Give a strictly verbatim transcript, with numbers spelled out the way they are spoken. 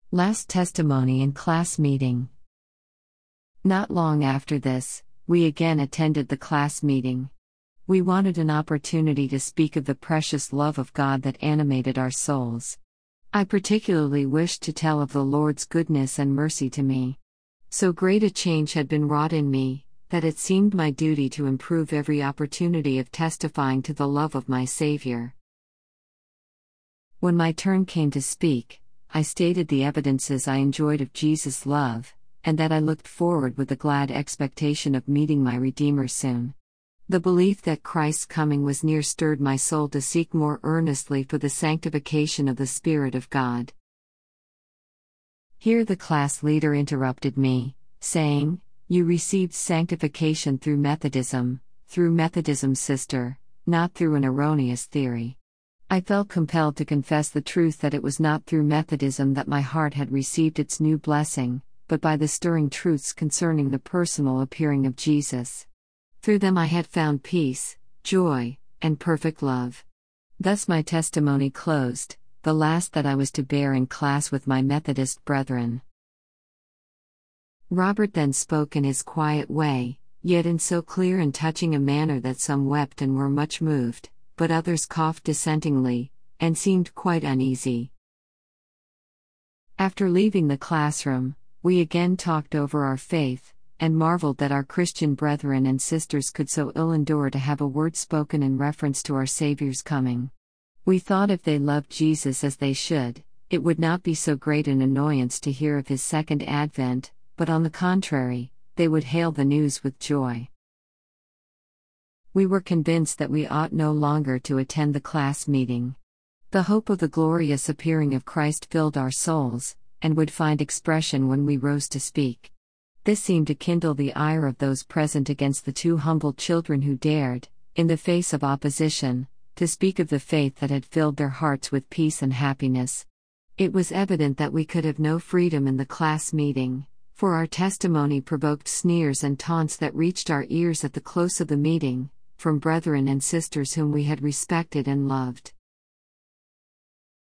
Last testimony in class meeting. Not long after this, we again attended the class meeting. We wanted an opportunity to speak of the precious love of God that animated our souls. I particularly wished to tell of the Lord's goodness and mercy to me. So great a change had been wrought in me, that it seemed my duty to improve every opportunity of testifying to the love of my Savior. When my turn came to speak, I stated the evidences I enjoyed of Jesus' love, and that I looked forward with a glad expectation of meeting my Redeemer soon. The belief that Christ's coming was near stirred my soul to seek more earnestly for the sanctification of the Spirit of God. Here the class leader interrupted me, saying, "You received sanctification through Methodism, through Methodism, sister, not through an erroneous theory." I felt compelled to confess the truth that it was not through Methodism that my heart had received its new blessing, but by the stirring truths concerning the personal appearing of Jesus. Through them I had found peace, joy, and perfect love. Thus my testimony closed, the last that I was to bear in class with my Methodist brethren. Robert then spoke in his quiet way, yet in so clear and touching a manner that some wept and were much moved, but others coughed dissentingly, and seemed quite uneasy. After leaving the classroom, we again talked over our faith, and marveled that our Christian brethren and sisters could so ill endure to have a word spoken in reference to our Savior's coming. We thought if they loved Jesus as they should, it would not be so great an annoyance to hear of his second advent, but on the contrary, they would hail the news with joy. We were convinced that we ought no longer to attend the class meeting. The hope of the glorious appearing of Christ filled our souls, and would find expression when we rose to speak. This seemed to kindle the ire of those present against the two humble children who dared, in the face of opposition, to speak of the faith that had filled their hearts with peace and happiness. It was evident that we could have no freedom in the class meeting, for our testimony provoked sneers and taunts that reached our ears at the close of the meeting, from brethren and sisters whom we had respected and loved.